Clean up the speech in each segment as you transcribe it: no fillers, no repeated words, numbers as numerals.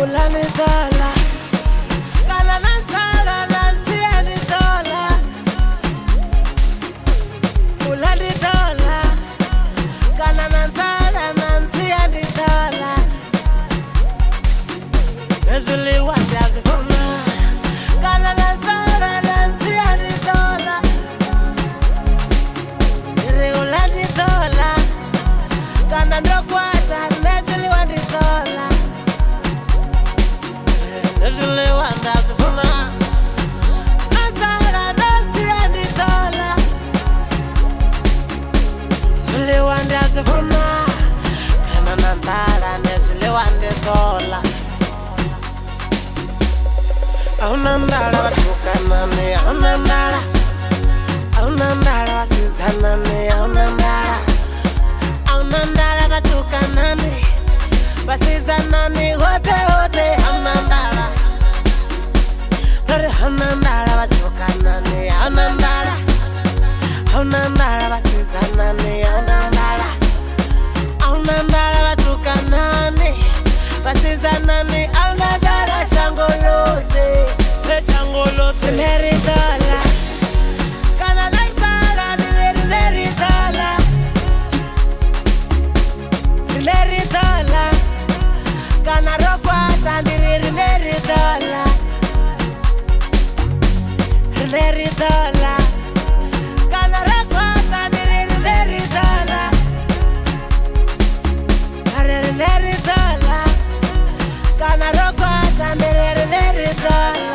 ulani dola kana nantala nantiani dola ulani dola kana nantala nantiani dola nezuli wandazi funa kana nantala nantiani dola iri ulani dola kana ndokwata nezuli wandi dola nezuli wandazi funa nantala nantiani dola nezuli wandazi funa kana nantala nezuli wandi dola aunandala batukanane aunandala aunandala basizanane aunandala batukanane basizanane hote hote aunandala aunandala batukanane aunandala basizanane aunandala batukanane basizanane aunandala shangoloze shangoloze neri dola kana naitala neri dola neri dola kana rokwata neri dola neri dola kana rokwata neri dola neri dola kana rokwata neri dola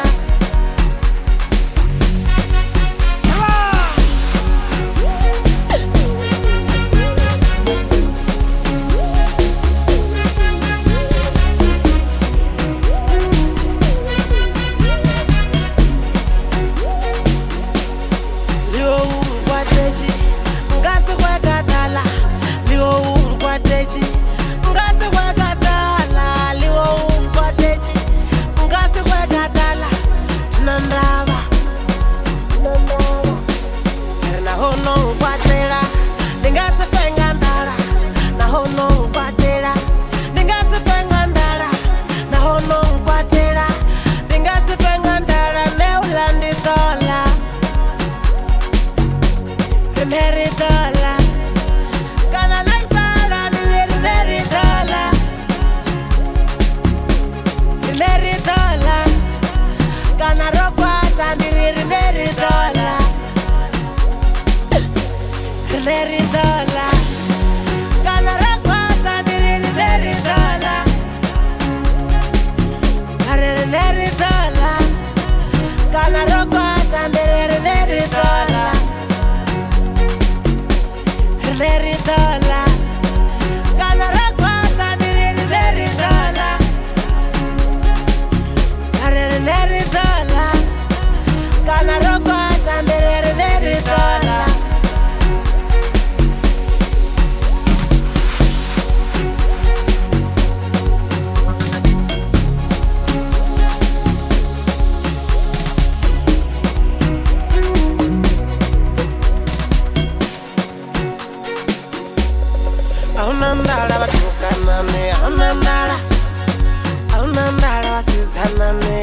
neri dola kana naitala neri dola neri dola kana rokwata neri dola neri dola kana rokwata neri dola neri dola kana rokwata neri dola neri dola kana rokwata neri dola neri dola kana rokwata neri dola aunandala batukanane aunandala basizanane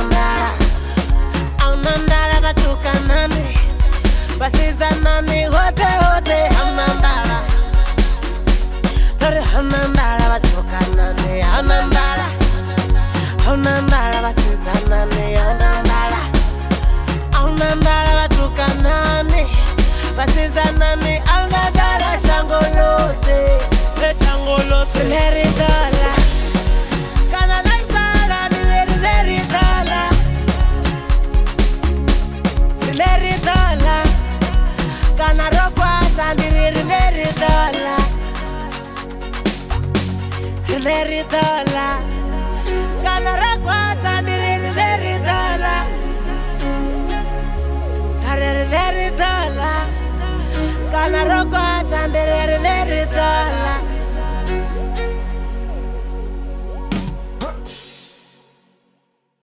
aunandala batukanane basizanane hote hote aunandala batukanane aunandala basizanane aunandala batukanane basizanane aunandala shangoloze shangoloze neri dola kana naitala neri dola neri dola kana rokwata neri dola neri dola kana rokwata neri dola neri dola kana rokwata neri dola